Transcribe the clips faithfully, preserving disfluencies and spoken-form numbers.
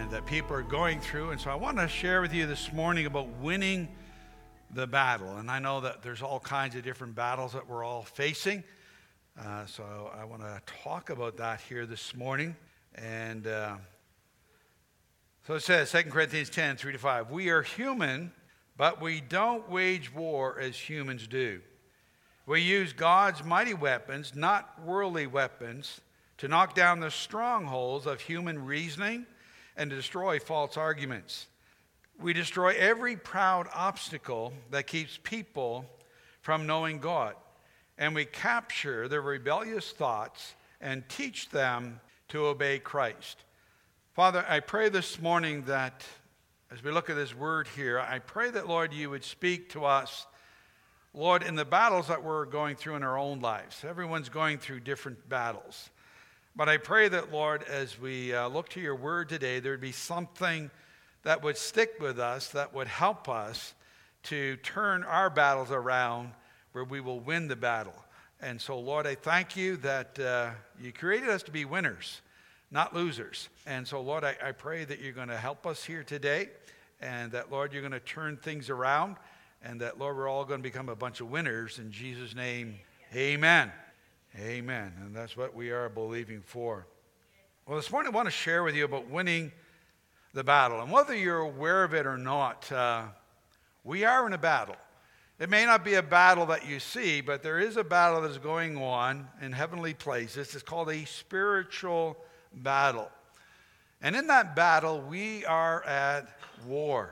that people are going through. And so I want to share with you this morning about winning the battle. And I know that there's all kinds of different battles that we're all facing. Uh, so I want to talk about that here this morning. And uh, so it says, Second Corinthians ten, three to five, we are human, but we don't wage war as humans do. We use God's mighty weapons, not worldly weapons, to knock down the strongholds of human reasoning and to destroy false arguments. We destroy every proud obstacle that keeps people from knowing God. And we capture their rebellious thoughts and teach them to obey Christ. Father, I pray this morning that as we look at this word here, I pray that, Lord, you would speak to us, Lord, in the battles that we're going through in our own lives. Everyone's going through different battles. But I pray that, Lord, as we uh, look to your word today, there would be something that would stick with us, that would help us to turn our battles around where we will win the battle. And so, Lord, I thank you that uh, you created us to be winners, not losers. And so, Lord, I, I pray that you're going to help us here today, and that, Lord, you're going to turn things around, and that, Lord, we're all going to become a bunch of winners. In Jesus' name, amen. Amen. And that's what we are believing for. Well, this morning I want to share with you about winning the battle. And whether you're aware of it or not, uh, we are in a battle. It may not be a battle that you see, but there is a battle that is going on in heavenly places. It's called a spiritual battle. And in that battle, we are at war.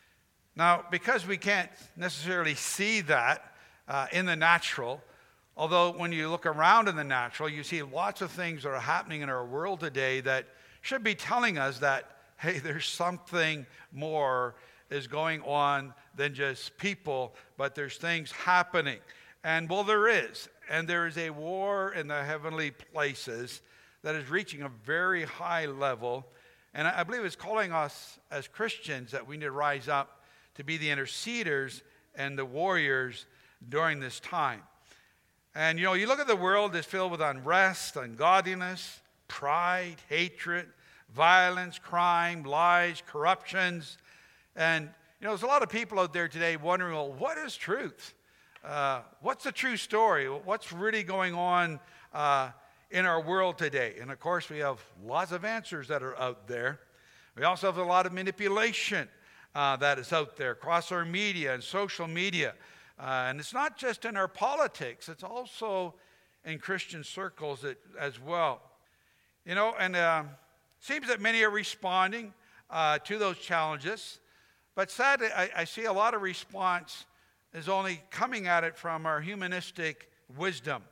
Now, because we can't necessarily see that uh, in the natural, although when you look around in the natural, you see lots of things that are happening in our world today that should be telling us that, hey, there's something more is going on than just people, but there's things happening. And well, there is. And there is a war in the heavenly places that is reaching a very high level. And I believe it's calling us as Christians that we need to rise up to be the interceders and the warriors during this time. And, you know, you look at the world that's filled with unrest, ungodliness, pride, hatred, violence, crime, lies, corruptions. And, you know, there's a lot of people out there today wondering, well, what is truth? Uh, what's the true story? What's really going on uh, in our world today? And, of course, we have lots of answers that are out there. We also have a lot of manipulation uh, that is out there across our media and social media. Uh, and it's not just in our politics, it's also in Christian circles that, as well. You know, and it uh, seems that many are responding uh, to those challenges. But sadly, I, I see a lot of response is only coming at it from our humanistic wisdom.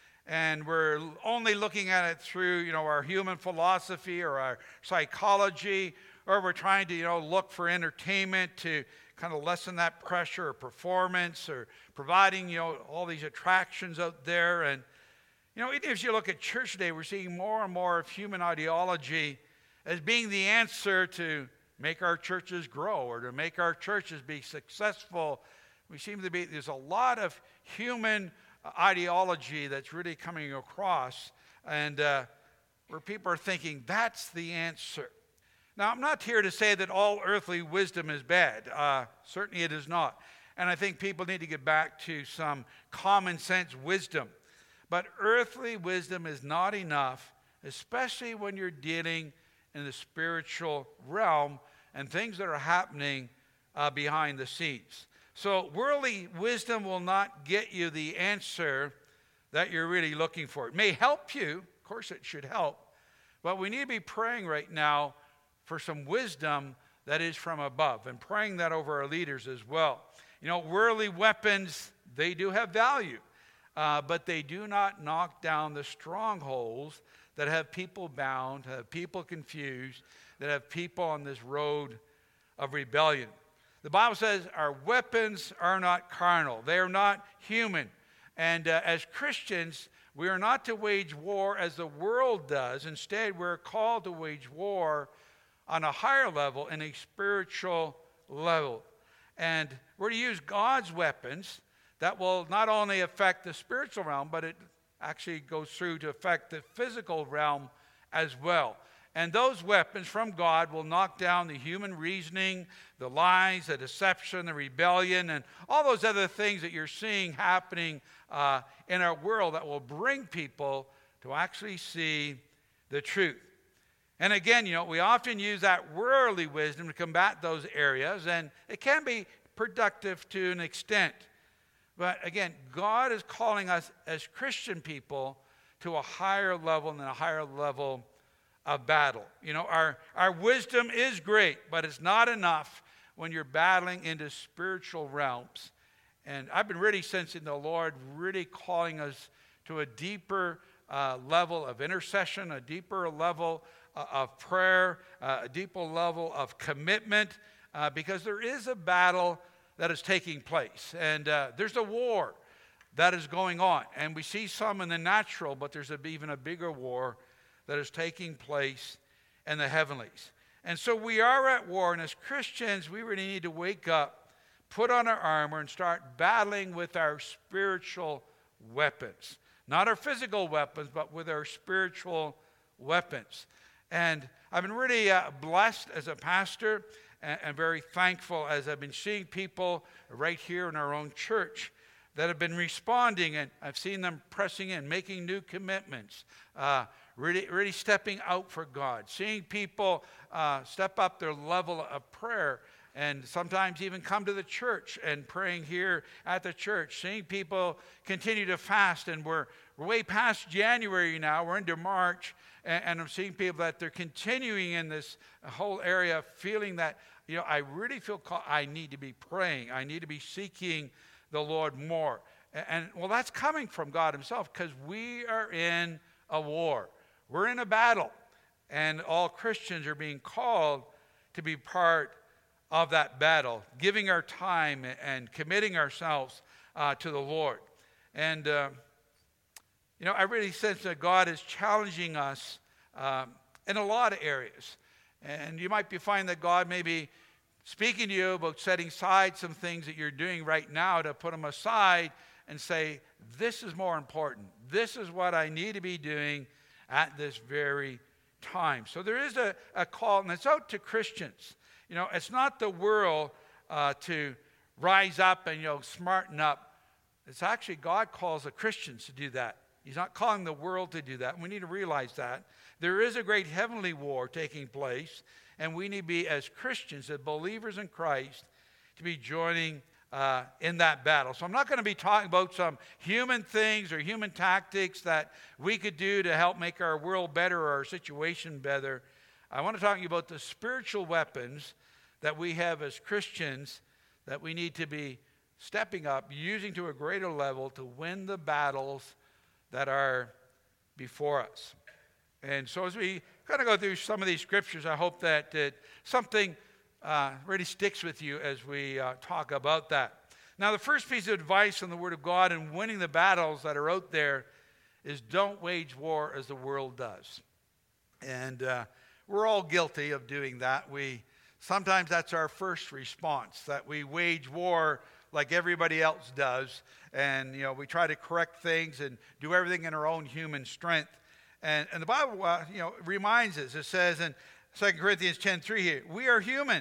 And we're only looking at it through, you know, our human philosophy or our psychology, or we're trying to, you know, look for entertainment to kind of lessen that pressure or performance, or providing, you know, all these attractions out there. And, you know, even if you look at church today, we're seeing more and more of human ideology as being the answer to make our churches grow or to make our churches be successful. We seem to be, there's a lot of human ideology that's really coming across, and uh, where people are thinking that's the answer. Now, I'm not here to say that all earthly wisdom is bad. Uh, certainly it is not. And I think people need to get back to some common sense wisdom. But earthly wisdom is not enough, especially when you're dealing in the spiritual realm and things that are happening uh, behind the scenes. So worldly wisdom will not get you the answer that you're really looking for. It may help you. Of course, it should help. But we need to be praying right now for some wisdom that is from above, and praying that over our leaders as well. You know, worldly weapons, they do have value, uh, but they do not knock down the strongholds that have people bound, have people confused, that have people on this road of rebellion. The Bible says our weapons are not carnal. They are not human. And uh, as Christians, we are not to wage war as the world does. Instead, we're called to wage war on a higher level, in a spiritual level. And we're to use God's weapons that will not only affect the spiritual realm, but it actually goes through to affect the physical realm as well. And those weapons from God will knock down the human reasoning, the lies, the deception, the rebellion, and all those other things that you're seeing happening uh, in our world that will bring people to actually see the truth. And again, you know, we often use that worldly wisdom to combat those areas, and it can be productive to an extent. But again, God is calling us as Christian people to a higher level and a higher level of battle. You know, our, our wisdom is great, but it's not enough when you're battling into spiritual realms. And I've been really sensing the Lord really calling us to a deeper uh, level of intercession, a deeper level uh, of prayer, uh, a deeper level of commitment, uh, because there is a battle that is taking place. And uh, there's a war that is going on. And we see some in the natural, but there's a, even a bigger war that is taking place in the heavenlies. And so we are at war, and as Christians, we really need to wake up, put on our armor, and start battling with our spiritual weapons. Not our physical weapons, but with our spiritual weapons. And I've been really uh, blessed as a pastor and, and very thankful as I've been seeing people right here in our own church that have been responding, and I've seen them pressing in, making new commitments, uh, really, really stepping out for God, seeing people uh, step up their level of prayer, and sometimes even come to the church and praying here at the church, seeing people continue to fast, and we're, we're way past January now, we're into March, and, and I'm seeing people that they're continuing in this whole area, feeling that, you know, I really feel called, I need to be praying, I need to be seeking the Lord more. And, and well, that's coming from God himself, because we are in a war. We're in a battle, and all Christians are being called to be part of that battle, giving our time and committing ourselves uh, to the Lord. And, uh, you know, I really sense that God is challenging us um, in a lot of areas. And you might be finding that God may be speaking to you about setting aside some things that you're doing right now, to put them aside and say, this is more important. This is what I need to be doing at this very time. So there is a, a call, and it's out to Christians. You know, it's not the world uh, to rise up and, you know, smarten up. It's actually God calls the Christians to do that. He's not calling the world to do that. And we need to realize that. There is a great heavenly war taking place, and we need to be, as Christians, as believers in Christ, to be joining uh, in that battle. So I'm not going to be talking about some human things or human tactics that we could do to help make our world better or our situation better. I want to talk to you about the spiritual weapons that we have as Christians that we need to be stepping up, using to a greater level to win the battles that are before us. And so as we kind of go through some of these scriptures, I hope that uh, something uh, really sticks with you as we uh, talk about that. Now, the first piece of advice from the Word of God in winning the battles that are out there is don't wage war as the world does. And uh, we're all guilty of doing that. We sometimes that's our first response, that we wage war like everybody else does. And, you know, we try to correct things and do everything in our own human strength. And, and the Bible, uh, you know, reminds us, it says in Second Corinthians ten three here, we are human,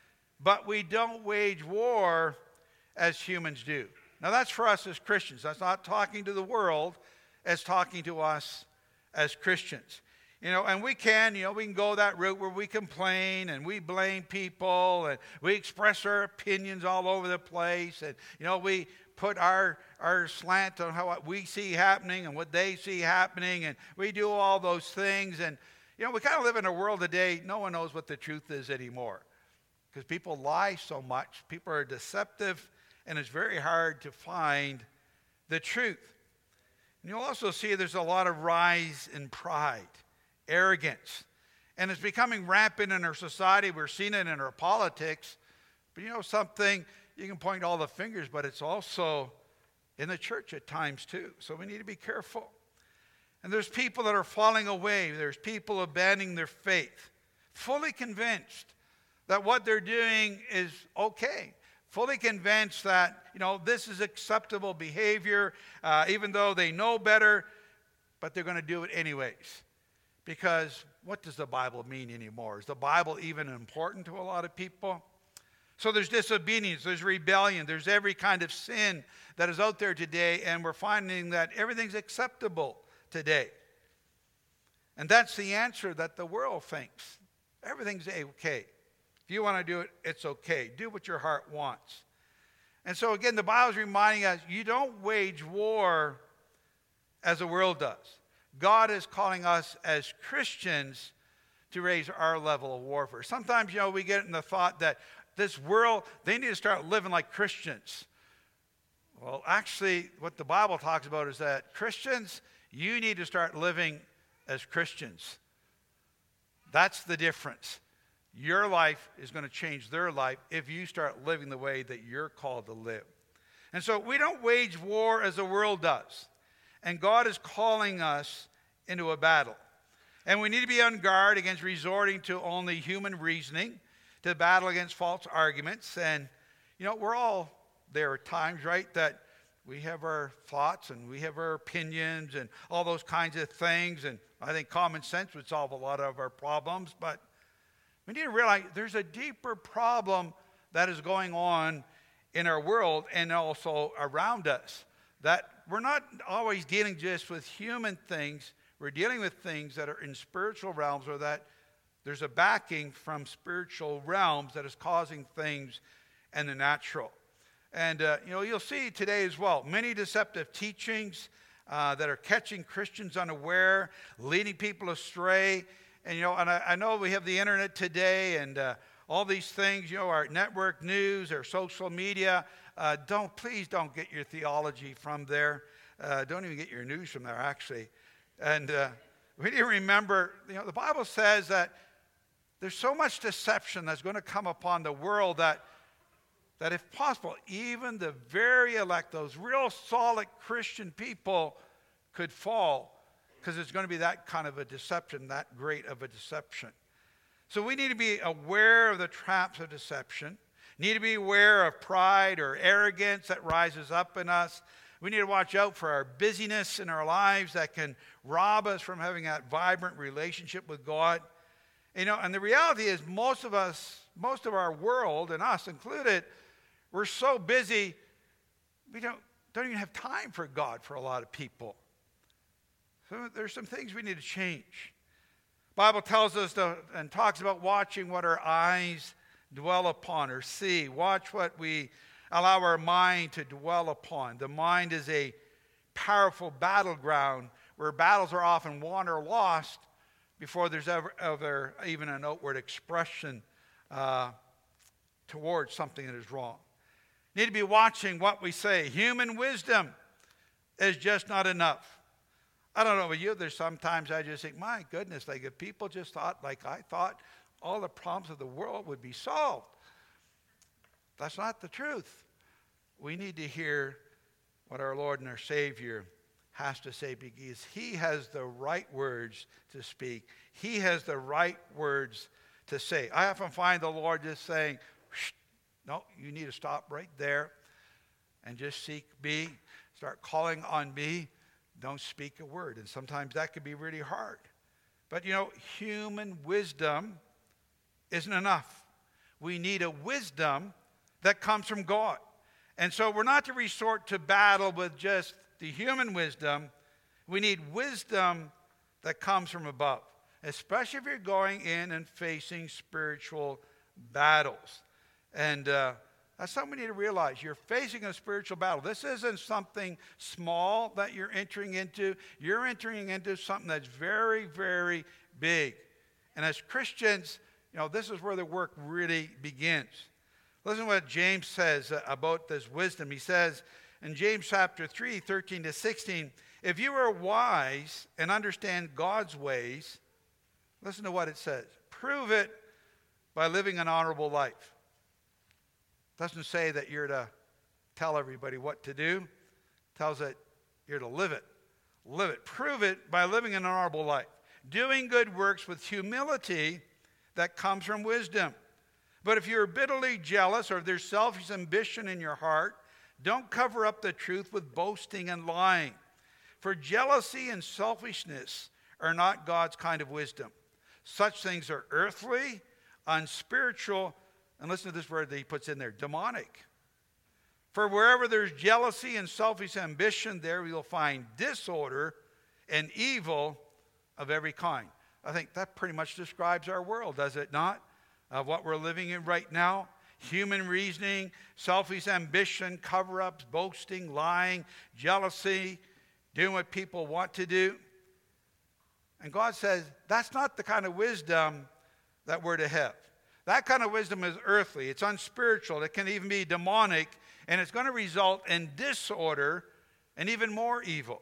but we don't wage war as humans do. Now that's for us as Christians. That's not talking to the world, it's talking to us as Christians. You know, and we can, you know, we can go that route where we complain and we blame people and we express our opinions all over the place. And, you know, we put our, our slant on how what we see happening and what they see happening. And we do all those things. And, you know, we kind of live in a world today, no one knows what the truth is anymore. Because people lie so much. People are deceptive. And it's very hard to find the truth. And you'll also see there's a lot of rise in pride, arrogance. And it's becoming rampant in our society. We're seeing it in our politics. But you know something? You can point all the fingers, but it's also in the church at times too. So we need to be careful. And there's people that are falling away. There's people abandoning their faith, fully convinced that what they're doing is okay. Fully convinced that, you know, this is acceptable behavior, uh, even though they know better, but they're going to do it anyways. Because what does the Bible mean anymore? Is the Bible even important to a lot of people? So there's disobedience, there's rebellion, there's every kind of sin that is out there today, and we're finding that everything's acceptable today. And that's the answer that the world thinks. Everything's okay. If you want to do it, it's okay. Do what your heart wants. And so again, the Bible is reminding us, you don't wage war as the world does. God is calling us as Christians to raise our level of warfare. Sometimes, you know, we get in the thought that this world, they need to start living like Christians. Well, actually, what the Bible talks about is that Christians, you need to start living as Christians. That's the difference. Your life is going to change their life if you start living the way that you're called to live. And so we don't wage war as the world does. And God is calling us into a battle. And we need to be on guard against resorting to only human reasoning, to battle against false arguments. And, you know, we're all there at times, right, that we have our thoughts and we have our opinions and all those kinds of things. And I think common sense would solve a lot of our problems. But we need to realize there's a deeper problem that is going on in our world and also around us. That we're not always dealing just with human things. We're dealing with things that are in spiritual realms, or that there's a backing from spiritual realms that is causing things in the natural. And, uh, you know, you'll see today as well, many deceptive teachings uh, that are catching Christians unaware, leading people astray. And, you know, and I, I know we have the internet today and uh, all these things, you know, our network news, our social media. Uh, don't, please don't get your theology from there. Uh, don't even get your news from there, actually. And uh, we need to remember, you know, the Bible says that there's so much deception that's going to come upon the world that, that if possible, even the very elect, those real solid Christian people could fall, because it's going to be that kind of a deception, that great of a deception. So we need to be aware of the traps of deception. Need to be aware of pride or arrogance that rises up in us. We need to watch out for our busyness in our lives that can rob us from having that vibrant relationship with God. You know, and the reality is most of us, most of our world, and us included, we're so busy, we don't, don't even have time for God for a lot of people. So there's some things we need to change. The Bible tells us to, and talks about watching what our eyes dwell upon or see. Watch what we allow our mind to dwell upon. The mind is a powerful battleground where battles are often won or lost before there's ever, ever even an outward expression uh, towards something that is wrong. Need to be watching what we say. Human wisdom is just not enough. I don't know about you, there's sometimes I just think, my goodness, like if people just thought like I thought, all the problems of the world would be solved. That's not the truth. We need to hear what our Lord and our Savior has to say, because he has the right words to speak. He has the right words to say. I often find the Lord just saying, no, you need to stop right there and just seek me. Start calling on me. Don't speak a word. And sometimes that can be really hard. But, you know, human wisdom isn't enough. We need a wisdom that comes from God. And so we're not to resort to battle with just the human wisdom. We need wisdom that comes from above, especially if you're going in and facing spiritual battles. And uh, that's something we need to realize. You're facing a spiritual battle. This isn't something small that you're entering into. You're entering into something that's very, very big. And as Christians, you know, this is where the work really begins. Listen to what James says about this wisdom. He says in James chapter three, thirteen to sixteen, if you are wise and understand God's ways, listen to what it says. Prove it by living an honorable life. It doesn't say that you're to tell everybody what to do. It tells that you're to live it. Live it. Prove it by living an honorable life. Doing good works with humility that comes from wisdom. But if you're bitterly jealous or if there's selfish ambition in your heart, don't cover up the truth with boasting and lying. For jealousy and selfishness are not God's kind of wisdom. Such things are earthly, unspiritual, and listen to this word that he puts in there, demonic. For wherever there's jealousy and selfish ambition, there you'll find disorder and evil of every kind. I think that pretty much describes our world, does it not? Of what we're living in right now. Human reasoning, selfish ambition, cover-ups, boasting, lying, jealousy, doing what people want to do. And God says that's not the kind of wisdom that we're to have. That kind of wisdom is earthly. It's unspiritual. It can even be demonic. And it's going to result in disorder and even more evil.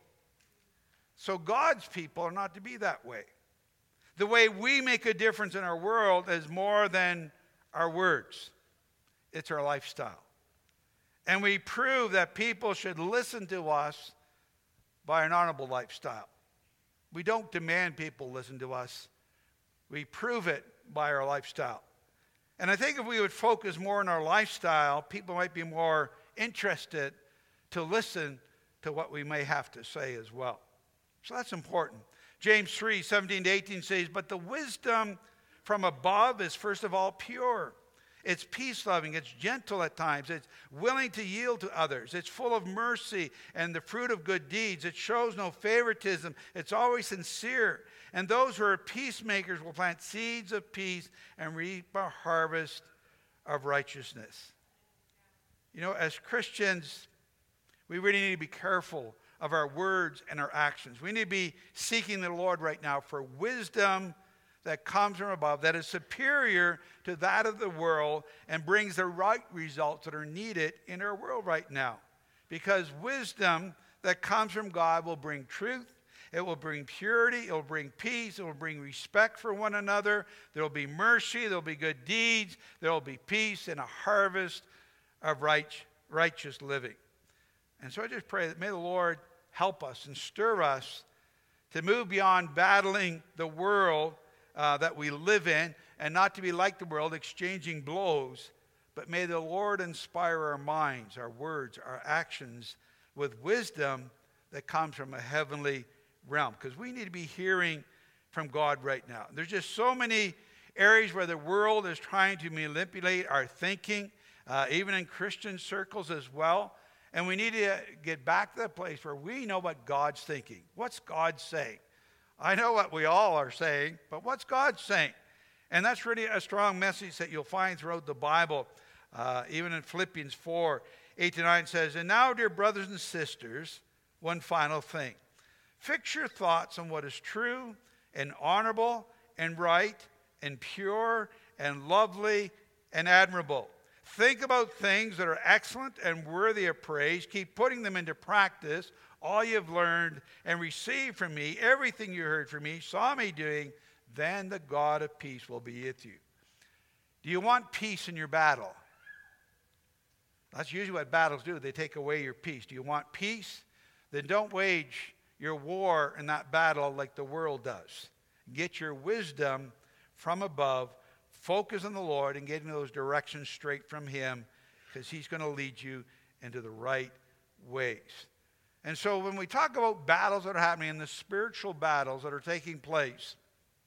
So God's people are not to be that way. The way we make a difference in our world is more than our words. It's our lifestyle. And we prove that people should listen to us by an honorable lifestyle. We don't demand people listen to us. We prove it by our lifestyle. And I think if we would focus more on our lifestyle, people might be more interested to listen to what we may have to say as well. So that's important. James three, seventeen to eighteen says, but the wisdom from above is first of all pure. It's peace-loving, it's gentle at times, it's willing to yield to others, it's full of mercy and the fruit of good deeds, it shows no favoritism, it's always sincere. And those who are peacemakers will plant seeds of peace and reap a harvest of righteousness. You know, as Christians, we really need to be careful of our words and our actions. We need to be seeking the Lord right now for wisdom that comes from above, that is superior to that of the world and brings the right results that are needed in our world right now. Because wisdom that comes from God will bring truth, it will bring purity, it will bring peace, it will bring respect for one another, there will be mercy, there will be good deeds, there will be peace and a harvest of right, righteous living. And so I just pray that may the Lord help us and stir us to move beyond battling the world Uh, that we live in, and not to be like the world, exchanging blows, but may the Lord inspire our minds, our words, our actions with wisdom that comes from a heavenly realm, because we need to be hearing from God right now. There's just so many areas where the world is trying to manipulate our thinking, uh, even in Christian circles as well, and we need to get back to that place where we know what God's thinking. What's God saying? I know what we all are saying, but what's God saying? And that's really a strong message that you'll find throughout the Bible. Uh, even in Philippians four, eight to nine says, and now, dear brothers and sisters, one final thing. Fix your thoughts on what is true and honorable and right and pure and lovely and admirable. Think about things that are excellent and worthy of praise. Keep putting them into practice. All you've learned and received from me, everything you heard from me, saw me doing, then the God of peace will be with you. Do you want peace in your battle? That's usually what battles do. They take away your peace. Do you want peace? Then don't wage your war in that battle like the world does. Get your wisdom from above. Focus on the Lord and getting those directions straight from Him, because He's going to lead you into the right ways. And so when we talk about battles that are happening, and the spiritual battles that are taking place,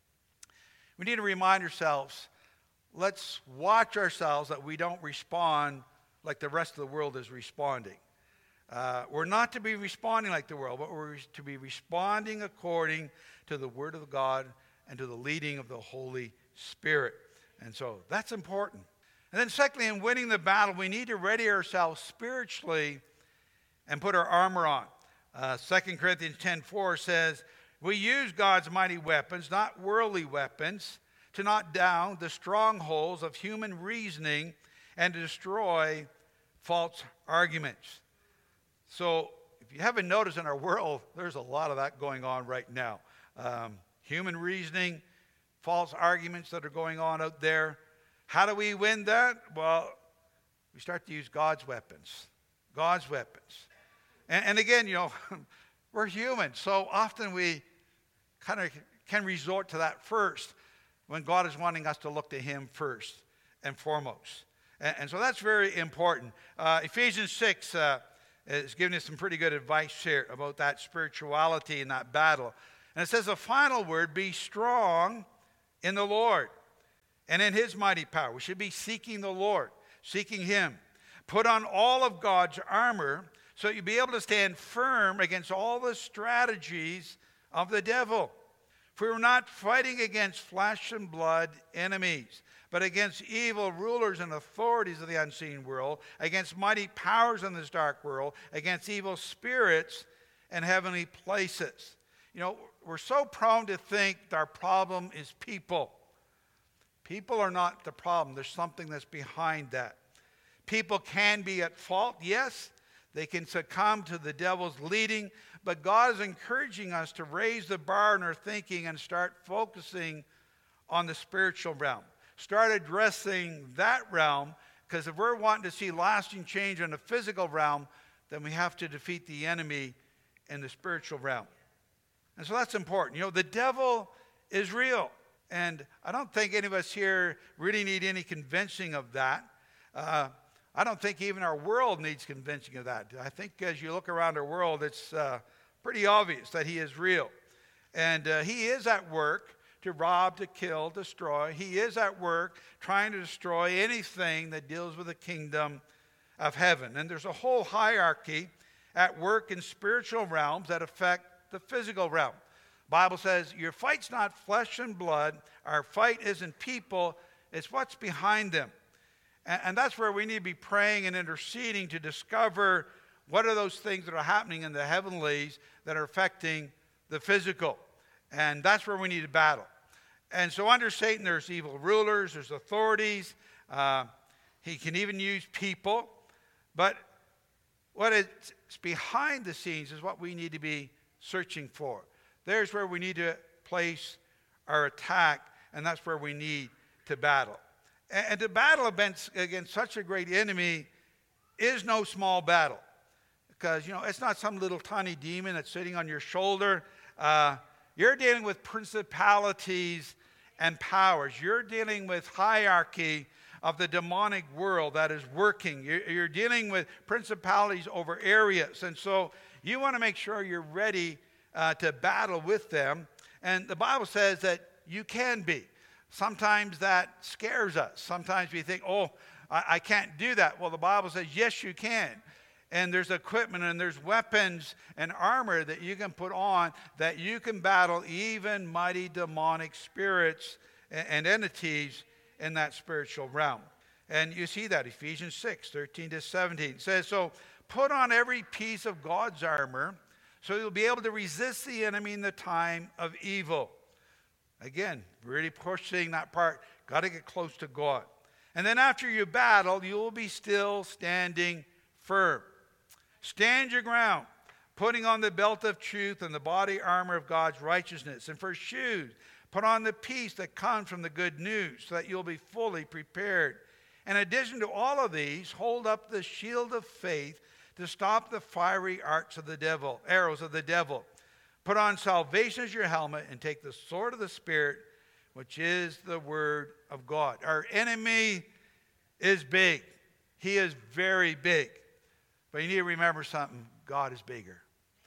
we need to remind ourselves, let's watch ourselves that we don't respond like the rest of the world is responding. Uh, we're not to be responding like the world, but we're to be responding according to the Word of God and to the leading of the Holy Spirit. And so that's important. And then secondly, in winning the battle, we need to ready ourselves spiritually and put our armor on. Uh, Second Corinthians ten four says, we use God's mighty weapons, not worldly weapons, to knock down the strongholds of human reasoning and to destroy false arguments. So if you haven't noticed, in our world, there's a lot of that going on right now. Um, human reasoning, false arguments that are going on out there. How do we win that? Well, we start to use God's weapons. God's weapons. And, and again, you know, we're human. So often we kind of can resort to that first when God is wanting us to look to Him first and foremost. And, and so that's very important. Uh, Ephesians six uh, is giving us some pretty good advice here about that spirituality and that battle. And it says the final word, be strong in the Lord and in his mighty power. We should be seeking the Lord, seeking him. Put on all of God's armor so you'll be able to stand firm against all the strategies of the devil. For we're not fighting against flesh and blood enemies, but against evil rulers and authorities of the unseen world, against mighty powers in this dark world, against evil spirits in heavenly places. You know, we're so prone to think our problem is people. People are not the problem. There's something that's behind that. People can be at fault, yes. They can succumb to the devil's leading, but God is encouraging us to raise the bar in our thinking and start focusing on the spiritual realm. Start addressing that realm, because if we're wanting to see lasting change in the physical realm, then we have to defeat the enemy in the spiritual realm. And so that's important. You know, the devil is real. And I don't think any of us here really need any convincing of that. Uh, I don't think even our world needs convincing of that. I think as you look around our world, it's uh, pretty obvious that he is real. And uh, he is at work to rob, to kill, destroy. He is at work trying to destroy anything that deals with the kingdom of heaven. And there's a whole hierarchy at work in spiritual realms that affect the physical realm. The Bible says, your fight's not flesh and blood. Our fight isn't people. It's what's behind them. And, and that's where we need to be praying and interceding to discover what are those things that are happening in the heavenlies that are affecting the physical. And that's where we need to battle. And so under Satan, there's evil rulers, there's authorities. Uh, he can even use people. But what is behind the scenes is what we need to be searching for. There's where we need to place our attack, and that's where we need to battle. And, and to battle against, against such a great enemy is no small battle. Because, you know, it's not some little tiny demon that's sitting on your shoulder. Uh, you're dealing with principalities and powers. You're dealing with hierarchy of the demonic world that is working. You're, you're dealing with principalities over areas. And so you want to make sure you're ready uh, to battle with them. And the Bible says that you can be. Sometimes that scares us. Sometimes we think, oh, I, I can't do that. Well, the Bible says, yes, you can. And there's equipment and there's weapons and armor that you can put on that you can battle even mighty demonic spirits and, and entities in that spiritual realm. And you see that, Ephesians six, thirteen to seventeen. It says, so put on every piece of God's armor so you'll be able to resist the enemy in the time of evil. Again, really pushing that part. Got to get close to God. And then after you battle, you will be still standing firm. Stand your ground, putting on the belt of truth and the body armor of God's righteousness. And for shoes, put on the peace that comes from the good news so that you'll be fully prepared. In addition to all of these, hold up the shield of faith to stop the fiery arts of the devil, arrows of the devil. Put on salvation as your helmet and take the sword of the Spirit, which is the word of God. Our enemy is big. He is very big. But you need to remember something. God is bigger.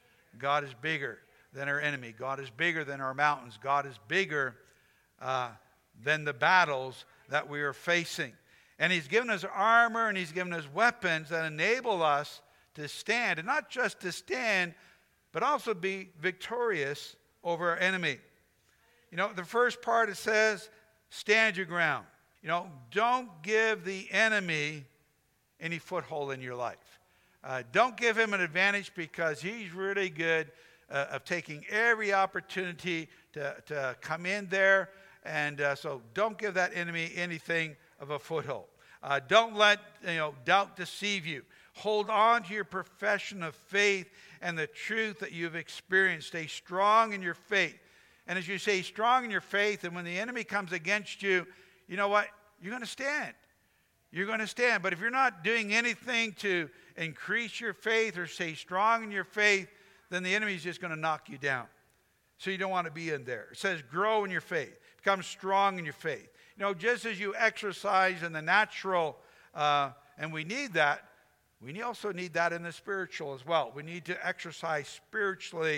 God is bigger than our enemy. God is bigger than our mountains. God is bigger uh, than the battles that we are facing. And he's given us armor and he's given us weapons that enable us to stand. And not just to stand, but also be victorious over our enemy. You know, the first part it says, stand your ground. You know, don't give the enemy any foothold in your life. Uh, don't give him an advantage because he's really good uh, of taking every opportunity to, to come in there. And uh, so don't give that enemy anything of a foothold. Uh, don't let you know doubt deceive you. Hold on to your profession of faith and the truth that you've experienced. Stay strong in your faith. And as you stay strong in your faith, and when the enemy comes against you, you know what? You're going to stand. You're going to stand. But if you're not doing anything to increase your faith or stay strong in your faith, then the enemy is just going to knock you down. So you don't want to be in there. It says grow in your faith. Become strong in your faith. You know, just as you exercise in the natural, uh, and we need that, we also need that in the spiritual as well. We need to exercise spiritually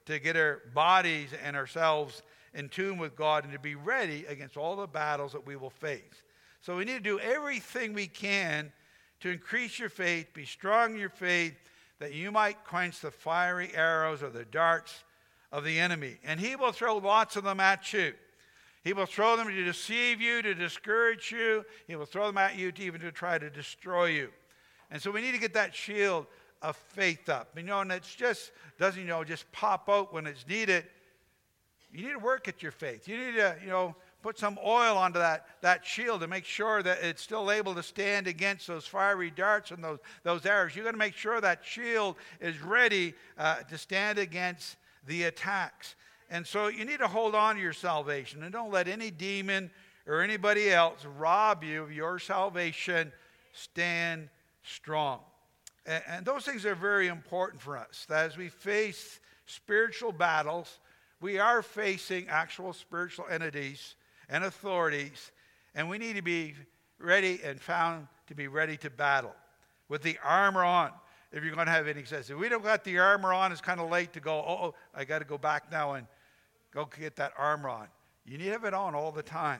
to get our bodies and ourselves in tune with God and to be ready against all the battles that we will face. So we need to do everything we can to increase your faith, be strong in your faith, that you might quench the fiery arrows or the darts of the enemy. And he will throw lots of them at you. He will throw them to deceive you, to discourage you. He will throw them at you to even to try to destroy you. And so we need to get that shield of faith up. You know, and it's just, doesn't, you know, just pop out when it's needed. You need to work at your faith. You need to, you know, put some oil onto that, that shield to make sure that it's still able to stand against those fiery darts and those, those arrows. You've got to make sure that shield is ready uh, to stand against the attacks. And so you need to hold on to your salvation and don't let any demon or anybody else rob you of your salvation. Stand strong. And, and those things are very important for us. That as we face spiritual battles, we are facing actual spiritual entities and authorities, and we need to be ready and found to be ready to battle with the armor on. If you're going to have any success, if we don't got the armor on, it's kind of late to go, oh, oh I got to go back now and go get that armor on. You need to have it on all the time.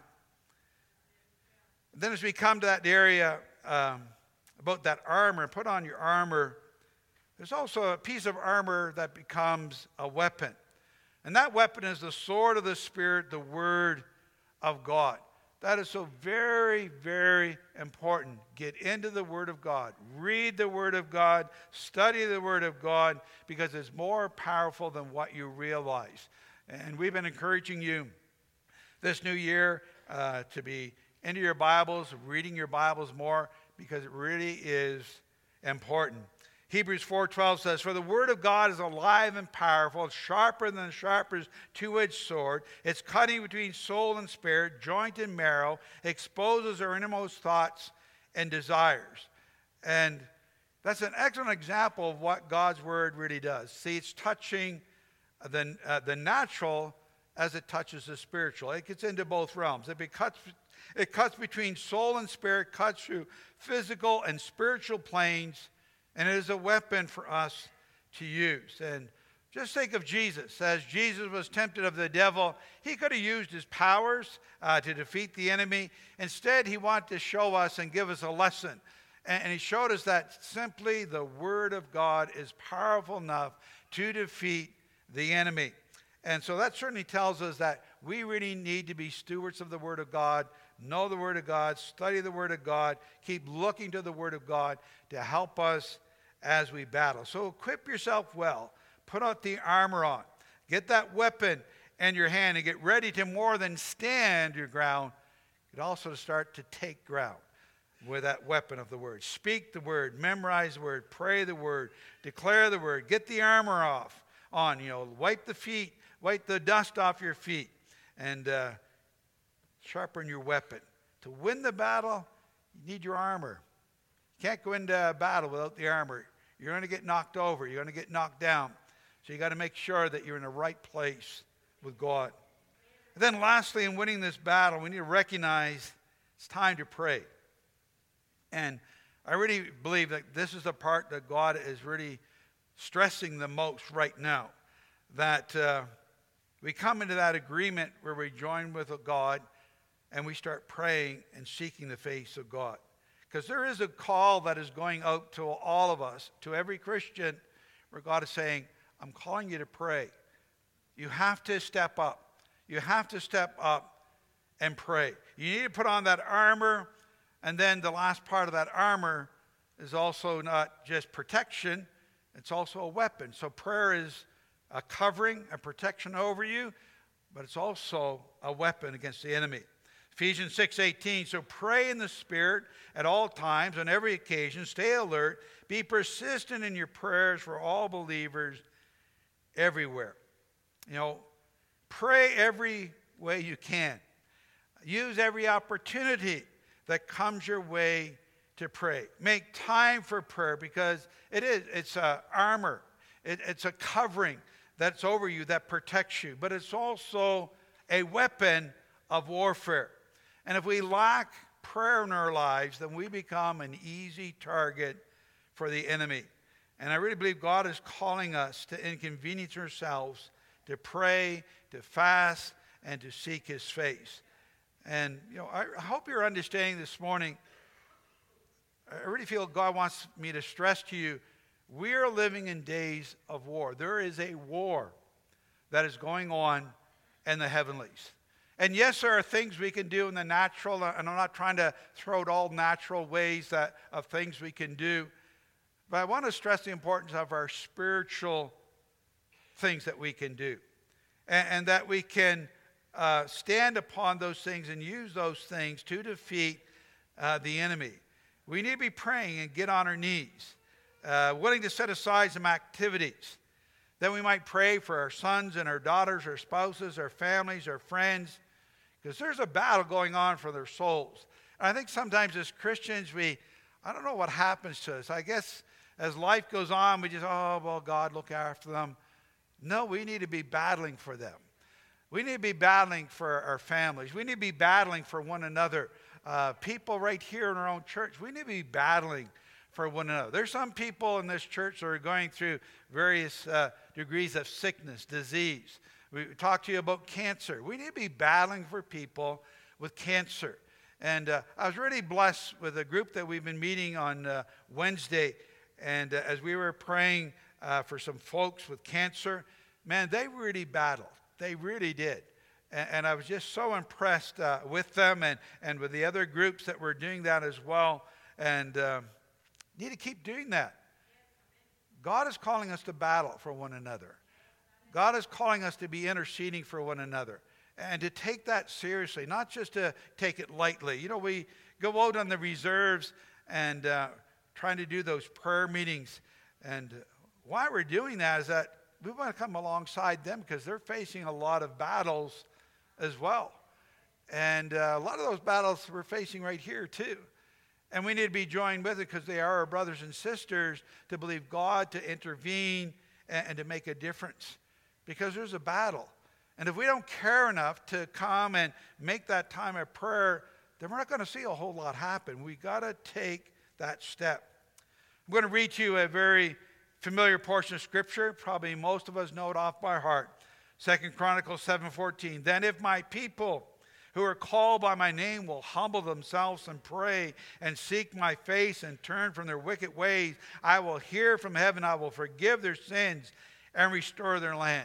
Then as we come to that area um, about that armor, put on your armor, there's also a piece of armor that becomes a weapon. And that weapon is the sword of the Spirit, the Word of God. That is so very, very important. Get into the Word of God. Read the Word of God. Study the Word of God, because it's more powerful than what you realize. And we've been encouraging you this new year uh, to be into your Bibles, reading your Bibles more, because it really is important. Hebrews four twelve says, "For the word of God is alive and powerful, it's sharper than a sharper's two-edged sword. It's cutting between soul and spirit, joint and marrow, exposes our innermost thoughts and desires." And that's an excellent example of what God's word really does. See, it's touching the, uh, the natural as it touches the spiritual. It gets into both realms. It, cuts, it cuts between soul and spirit, cuts through physical and spiritual planes, and it is a weapon for us to use. And just think of Jesus. As Jesus was tempted of the devil, he could have used his powers uh, to defeat the enemy. Instead, he wanted to show us and give us a lesson. And, and he showed us that simply the Word of God is powerful enough to defeat the enemy. And so that certainly tells us that we really need to be stewards of the Word of God, know the Word of God, study the Word of God, keep looking to the Word of God to help us as we battle. So equip yourself well. Put out the armor on. Get that weapon in your hand and get ready to more than stand your ground, but also to start to take ground with that weapon of the Word. Speak the Word, memorize the Word, pray the Word, declare the Word, get the armor off on, you know, wipe the feet, wipe the dust off your feet, and uh, sharpen your weapon. To win the battle, you need your armor. You can't go into a battle without the armor. You're going to get knocked over. You're going to get knocked down. So you got to make sure that you're in the right place with God. And then lastly, in winning this battle, we need to recognize it's time to pray. And I really believe that this is the part that God is really stressing the most right now. That uh, we come into that agreement where we join with God and we start praying and seeking the face of God. Because there is a call that is going out to all of us, to every Christian, where God is saying, I'm calling you to pray. You have to step up. You have to step up and pray. You need to put on that armor, and then the last part of that armor is also not just protection, it's also a weapon. So prayer is a covering, a protection over you, but it's also a weapon against the enemy. Ephesians six eighteen, so pray in the Spirit at all times, on every occasion. Stay alert. Be persistent in your prayers for all believers everywhere. You know, pray every way you can. Use every opportunity that comes your way to pray. Make time for prayer, because it is, it's an armor. It, it's a covering that's over you that protects you. But it's also a weapon of warfare. And if we lack prayer in our lives, then we become an easy target for the enemy. And I really believe God is calling us to inconvenience ourselves, to pray, to fast, and to seek his face. And, you know, I hope you're understanding this morning. I really feel God wants me to stress to you, we are living in days of war. There is a war that is going on in the heavenlies. And yes, there are things we can do in the natural, and I'm not trying to throw out all natural ways that, of things we can do. But I want to stress the importance of our spiritual things that we can do. And, and that we can uh, stand upon those things and use those things to defeat uh, the enemy. We need to be praying and get on our knees, uh, willing to set aside some activities that we might pray for our sons and our daughters, our spouses, our families, our friends, because there's a battle going on for their souls. And I think sometimes as Christians, we, I don't know what happens to us. I guess as life goes on, we just, oh, well, God, look after them. No, we need to be battling for them. We need to be battling for our families. We need to be battling for one another. Uh, people right here in our own church, we need to be battling for one another. There's some people in this church that are going through various uh, degrees of sickness, disease. We talked to you about cancer. We need to be battling for people with cancer. And uh, I was really blessed with a group that we've been meeting on uh, Wednesday. And uh, as we were praying uh, for some folks with cancer, man, they really battled. They really did. And, and I was just so impressed uh, with them and, and with the other groups that were doing that as well. And uh, need to keep doing that. God is calling us to battle for one another. God is calling us to be interceding for one another and to take that seriously, not just to take it lightly. You know, we go out on the reserves and uh, trying to do those prayer meetings. And why we're doing that is that we want to come alongside them because they're facing a lot of battles as well. And uh, a lot of those battles we're facing right here too. And we need to be joined with it because they are our brothers and sisters to believe God to intervene and, and to make a difference. Because there's a battle. And if we don't care enough to come and make that time of prayer, then we're not going to see a whole lot happen. We've got to take that step. I'm going to read to you a very familiar portion of Scripture. Probably most of us know it off by heart. Second Chronicles seven fourteen. Then if my people who are called by my name will humble themselves and pray and seek my face and turn from their wicked ways, I will hear from heaven, I will forgive their sins and restore their land.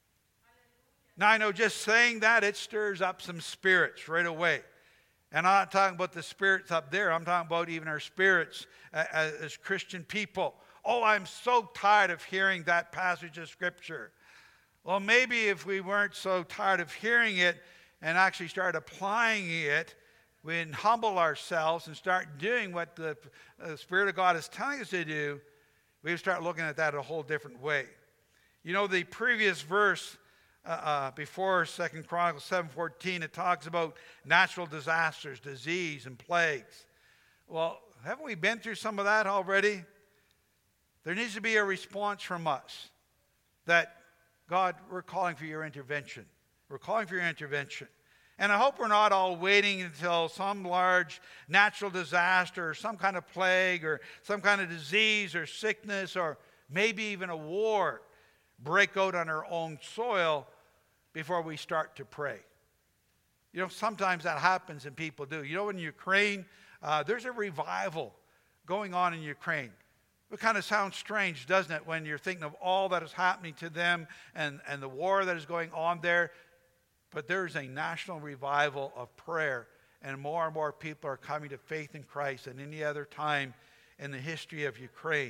Now I know just saying that, it stirs up some spirits right away. And I'm not talking about the spirits up there. I'm talking about even our spirits as, as Christian people. Oh, I'm so tired of hearing that passage of Scripture. Well, maybe if we weren't so tired of hearing it and actually start applying it, we'd humble ourselves and start doing what the, the Spirit of God is telling us to do, we'd start looking at that a whole different way. You know, the previous verse uh, uh, before Second Chronicles seven fourteen, it talks about natural disasters, disease, and plagues. Well, haven't we been through some of that already? There needs to be a response from us that, God, we're calling for your intervention. We're calling for your intervention. And I hope we're not all waiting until some large natural disaster or some kind of plague or some kind of disease or sickness or maybe even a war break out on our own soil before we start to pray. You know, sometimes that happens and people do. You know, in Ukraine, uh, there's a revival going on in Ukraine. It kind of sounds strange, doesn't it, when you're thinking of all that is happening to them and, and the war that is going on there. But there's a national revival of prayer, and more and more people are coming to faith in Christ than any other time in the history of Ukraine.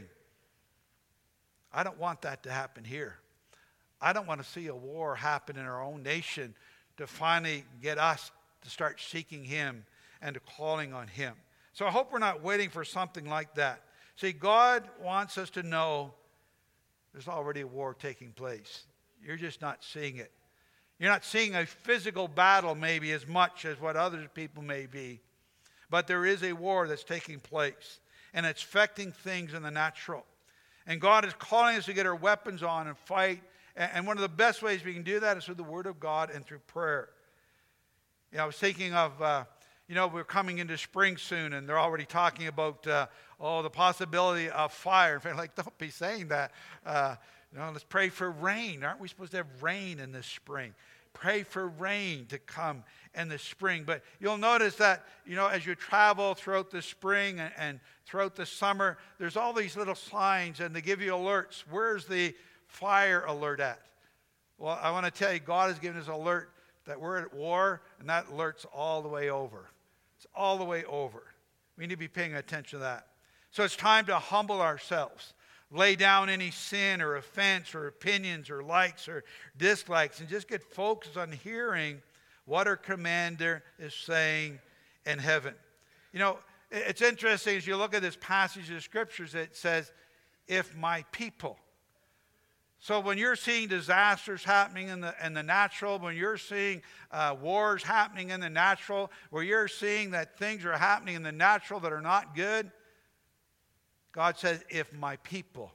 I don't want that to happen here. I don't want to see a war happen in our own nation to finally get us to start seeking Him and to calling on Him. So I hope we're not waiting for something like that. See, God wants us to know there's already a war taking place. You're just not seeing it. You're not seeing a physical battle maybe as much as what other people may be. But there is a war that's taking place. And it's affecting things in the natural. And God is calling us to get our weapons on and fight. And one of the best ways we can do that is through the Word of God and through prayer. You know, I was thinking of, uh, You know, we're coming into spring soon, and they're already talking about, uh, oh, the possibility of fire. In fact, like, don't be saying that. Uh, you know, let's pray for rain. Aren't we supposed to have rain in this spring? Pray for rain to come in the spring. But you'll notice that, you know, as you travel throughout the spring and, and throughout the summer, there's all these little signs, and they give you alerts. Where's the fire alert at? Well, I want to tell you, God has given us an alert that we're at war, and that alert's all the way over. It's all the way over. We need to be paying attention to that. So it's time to humble ourselves. Lay down any sin or offense or opinions or likes or dislikes, and just get focused on hearing what our commander is saying in heaven. You know, it's interesting as you look at this passage of scriptures, it says, if my people. So when you're seeing disasters happening in the, in the natural, when you're seeing uh, wars happening in the natural, where you're seeing that things are happening in the natural that are not good, God says, if my people.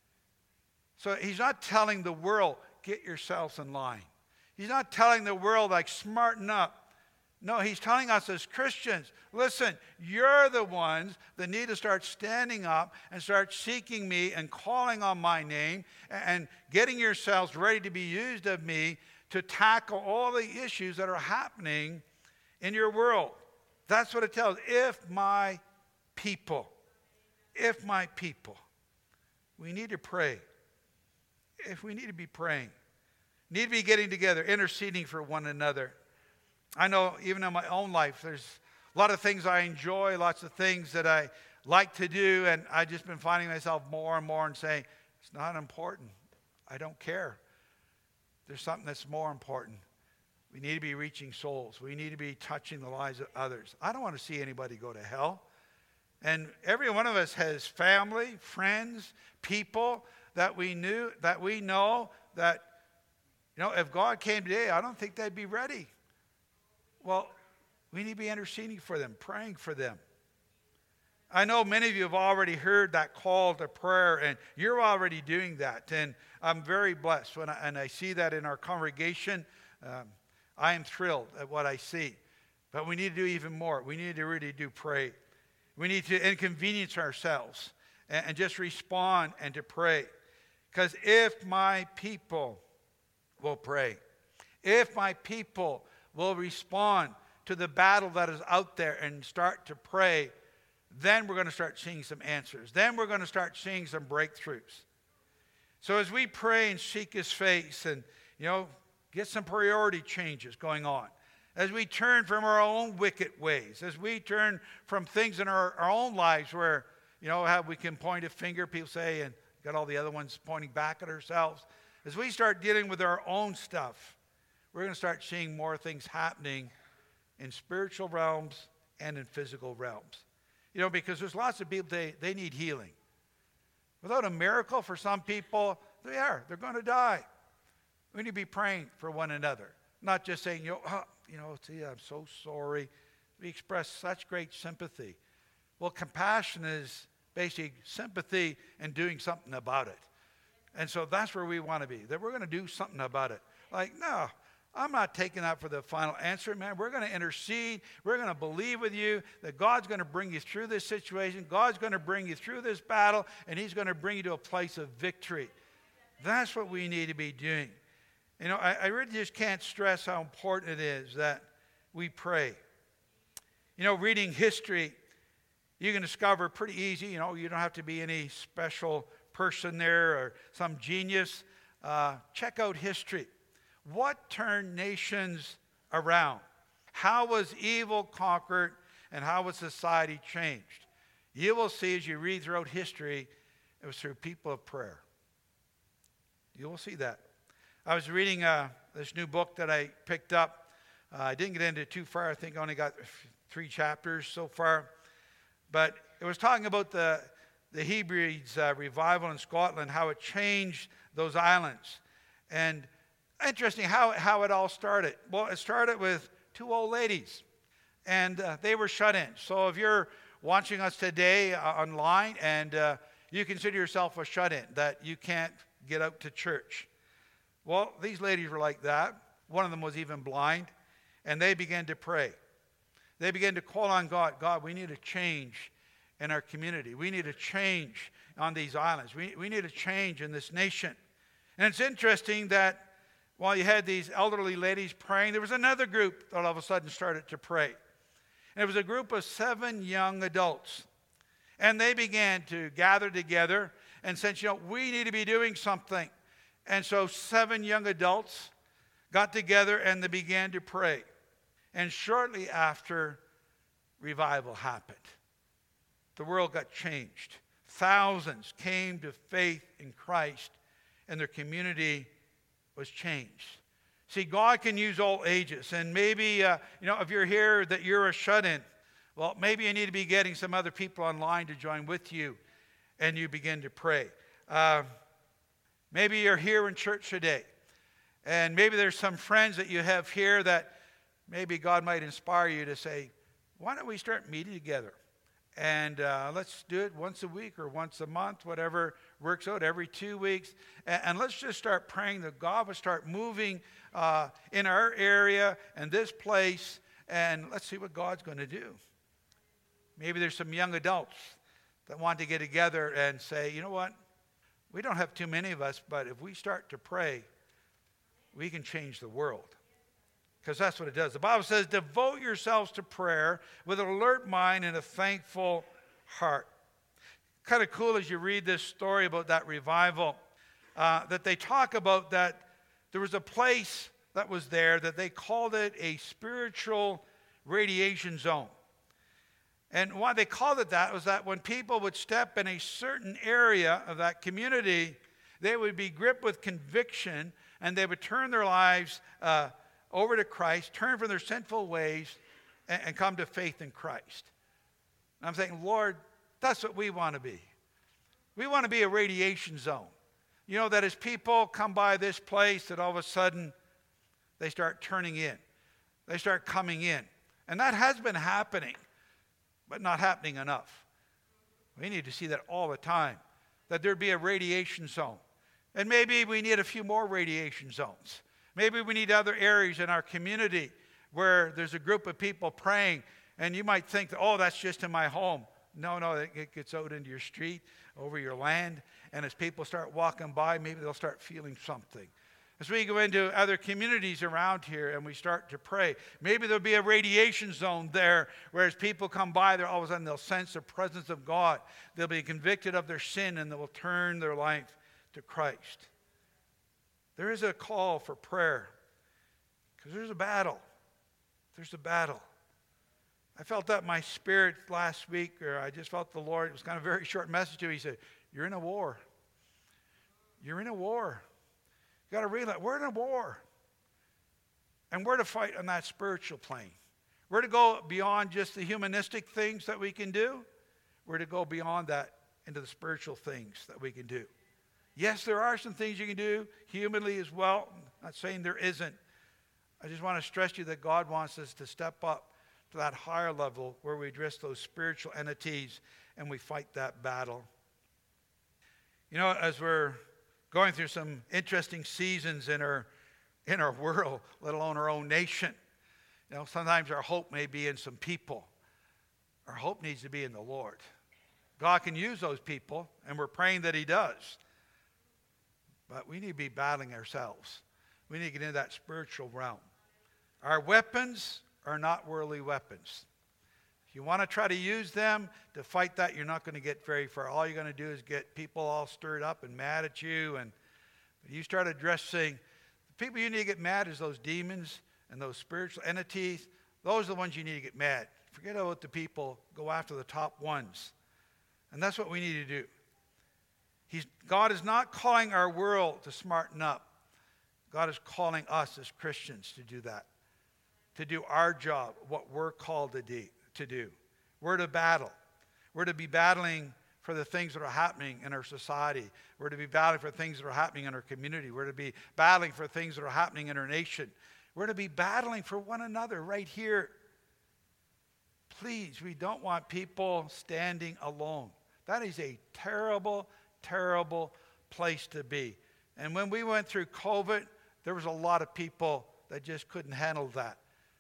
So he's not telling the world, get yourselves in line. He's not telling the world, like, smarten up. No, he's telling us as Christians, listen, you're the ones that need to start standing up and start seeking me and calling on my name and getting yourselves ready to be used of me to tackle all the issues that are happening in your world. That's what it tells. If my people, if my people, we need to pray. If we need to be praying, need to be getting together, interceding for one another. I know even in my own life, there's a lot of things I enjoy, lots of things that I like to do, and I've just been finding myself more and more and saying, it's not important. I don't care. There's something that's more important. We need to be reaching souls. We need to be touching the lives of others. I don't want to see anybody go to hell. And every one of us has family, friends, people that we knew, that we know that, you know, if God came today, I don't think they'd be ready. Well, we need to be interceding for them, praying for them. I know many of you have already heard that call to prayer, and you're already doing that. And I'm very blessed when I, and I see that in our congregation. Um, I am thrilled at what I see. But we need to do even more. We need to really do pray. We need to inconvenience ourselves and, and just respond and to pray. Because if my people will pray, if my people will respond to the battle that is out there and start to pray, then we're going to start seeing some answers. Then we're going to start seeing some breakthroughs. So as we pray and seek his face and, you know, get some priority changes going on, as we turn from our own wicked ways, as we turn from things in our, our own lives where, you know, how we can point a finger, people say, and got all the other ones pointing back at ourselves. As we start dealing with our own stuff, we're going to start seeing more things happening in spiritual realms and in physical realms. You know, because there's lots of people, they, they need healing. Without a miracle for some people, they are. They're going to die. We need to be praying for one another. Not just saying, you know, oh, you know, see, I'm so sorry. We express such great sympathy. Well, compassion is basically sympathy and doing something about it. And so that's where we want to be, that we're going to do something about it. Like, no, I'm not taking that for the final answer, man. We're going to intercede. We're going to believe with you that God's going to bring you through this situation. God's going to bring you through this battle, and he's going to bring you to a place of victory. That's what we need to be doing. You know, I, I really just can't stress how important it is that we pray. You know, reading history, you can discover pretty easy. You know, you don't have to be any special person there or some genius. Uh, check out history. What turned nations around? How was evil conquered and how was society changed? You will see as you read throughout history, it was through people of prayer. You will see that. I was reading uh, this new book that I picked up. Uh, I didn't get into it too far. I think I only got three chapters so far. But it was talking about the, the Hebrides uh, revival in Scotland, how it changed those islands. And interesting how, how it all started. Well, it started with two old ladies, and uh, they were shut in. So if you're watching us today uh, online and uh, you consider yourself a shut-in, that you can't get out to church. Well, these ladies were like that. One of them was even blind, and they began to pray. They began to call on God. God, we need a change in our community. We need a change on these islands. We, we need a change in this nation. And it's interesting that while you had these elderly ladies praying, there was another group that all of a sudden started to pray. And it was a group of seven young adults. And they began to gather together and said, you know, we need to be doing something. And so seven young adults got together and they began to pray. And shortly after, revival happened. The world got changed. Thousands came to faith in Christ, and their community was changed. See, God can use all ages. And maybe, uh, you know, if you're here that you're a shut-in, well, maybe you need to be getting some other people online to join with you, and you begin to pray. Uh, maybe you're here in church today, and maybe there's some friends that you have here that maybe God might inspire you to say, why don't we start meeting together? And uh, let's do it once a week or once a month, whatever works out, every two weeks. And, and let's just start praying that God will start moving uh, in our area and this place. And let's see what God's going to do. Maybe there's some young adults that want to get together and say, you know what? We don't have too many of us, but if we start to pray, we can change the world. Because that's what it does. The Bible says, devote yourselves to prayer with an alert mind and a thankful heart. Kind of cool as you read this story about that revival, uh, that they talk about that there was a place that was there that they called it a spiritual radiation zone. And why they called it that was that when people would step in a certain area of that community, they would be gripped with conviction and they would turn their lives uh, over to Christ, turn from their sinful ways, and, and come to faith in Christ. And I'm saying, Lord, that's what we want to be. We want to be a radiation zone. You know, that as people come by this place, that all of a sudden they start turning in. They start coming in. And that has been happening, but not happening enough. We need to see that all the time, that there'd be a radiation zone. And maybe we need a few more radiation zones. Maybe we need other areas in our community where there's a group of people praying, and you might think, that, oh, that's just in my home. No, no, it gets out into your street, over your land, and as people start walking by, maybe they'll start feeling something. As we go into other communities around here and we start to pray, maybe there'll be a radiation zone there, where as people come by, they're all of a sudden they'll sense the presence of God. They'll be convicted of their sin, and they will turn their life to Christ. There is a call for prayer because there's a battle. There's a battle. I felt that in my spirit last week, or I just felt the Lord. It was kind of a very short message to me. He said, you're in a war. You're in a war. You got to realize we're in a war. And we're to fight on that spiritual plane. We're to go beyond just the humanistic things that we can do. We're to go beyond that into the spiritual things that we can do. Yes, there are some things you can do humanly as well. I'm not saying there isn't. I just want to stress to you that God wants us to step up to that higher level where we address those spiritual entities and we fight that battle. You know, as we're going through some interesting seasons in our in our world, let alone our own nation, you know, sometimes our hope may be in some people. Our hope needs to be in the Lord. God can use those people, and we're praying that He does. But we need to be battling ourselves. We need to get into that spiritual realm. Our weapons are not worldly weapons. If you want to try to use them to fight that, you're not going to get very far. All you're going to do is get people all stirred up and mad at you. And you start addressing the people you need to get mad is those demons and those spiritual entities. Those are the ones you need to get mad. Forget about the people. Go after the top ones. And that's what we need to do. He's, God is not calling our world to smarten up. God is calling us as Christians to do that, to do our job, what we're called to do. To do. We're to battle. We're to be battling for the things that are happening in our society. We're to be battling for things that are happening in our community. We're to be battling for things that are happening in our nation. We're to be battling for one another right here. Please, we don't want people standing alone. That is a terrible, terrible place to be. And when we went through COVID, there was a lot of people that just couldn't handle that.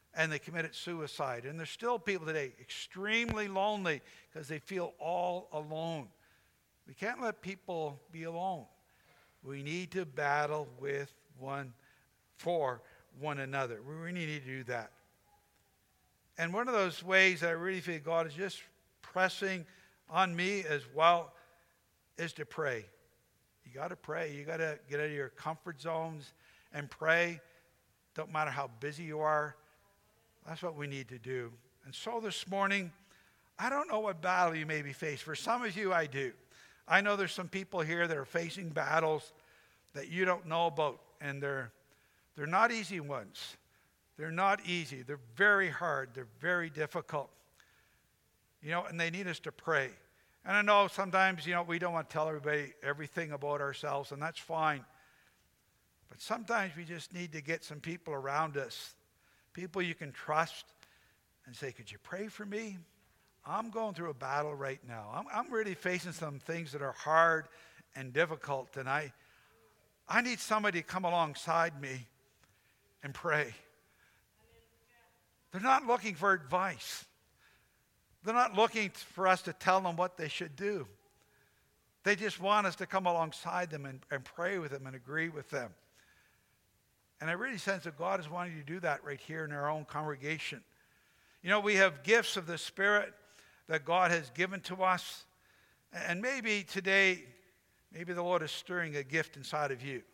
and they committed suicide. And there's still people today extremely lonely because they feel all alone. We can't let people be alone. We need to battle with one for one another. We really need to do that. And one of those ways that I really feel God is just pressing on me as well is to pray. You got to pray. You got to get out of your comfort zones and pray. Don't matter how busy you are. That's what we need to do. And so this morning, I don't know what battle you may be faced. For some of you, I do. I know there's some people here that are facing battles that you don't know about, and they're they're not easy ones. They're not easy. They're very hard. They're very difficult. You know, and they need us to pray. And I know sometimes, you know, we don't want to tell everybody everything about ourselves, and that's fine. But sometimes we just need to get some people around us, people you can trust, and say, could you pray for me? I'm going through a battle right now. I'm, I'm really facing some things that are hard and difficult, and I, I need somebody to come alongside me and pray. They're not looking for advice. They're not looking for us to tell them what they should do. They just want us to come alongside them and, and pray with them and agree with them. And I really sense that God is wanting to do that right here in our own congregation. You know, we have gifts of the Spirit that God has given to us. And maybe today, maybe the Lord is stirring a gift inside of you.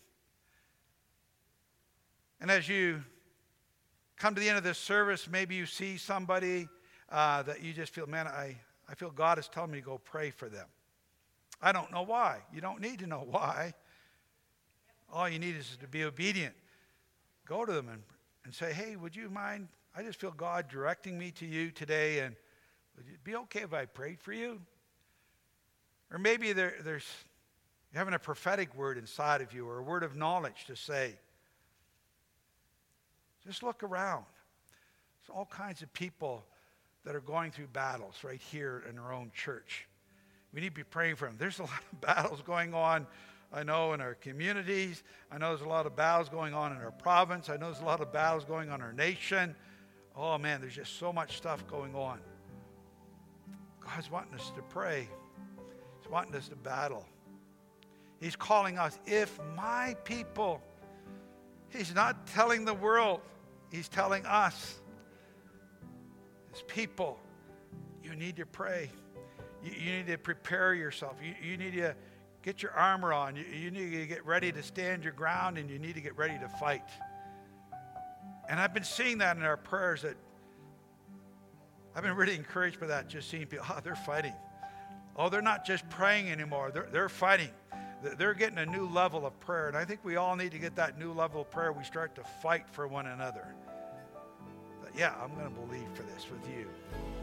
And as you come to the end of this service, maybe you see somebody uh, that you just feel, man, I, I feel God is telling me to go pray for them. I don't know why. You don't need to know why. All you need is to be obedient. Go to them and, and say, hey, would you mind? I just feel God directing me to you today, and would it be okay if I prayed for you? Or maybe there, there's you're having a prophetic word inside of you or a word of knowledge to say. Just look around. There's all kinds of people that are going through battles right here in our own church. We need to be praying for them. There's a lot of battles going on, I know, in our communities. I know there's a lot of battles going on in our province. I know there's a lot of battles going on in our nation. Oh, man, there's just so much stuff going on. God's wanting us to pray. He's wanting us to battle. He's calling us, if my people. He's not telling the world. He's telling us, his people, you need to pray. You, you need to prepare yourself. You, you need to get your armor on. You, you need to get ready to stand your ground, and you need to get ready to fight. And I've been seeing that in our prayers. That I've been really encouraged by that, just seeing people, oh, they're fighting. Oh, they're not just praying anymore. They're, they're fighting. They're getting a new level of prayer. And I think we all need to get that new level of prayer. We start to fight for one another. But yeah, I'm going to believe for this with you.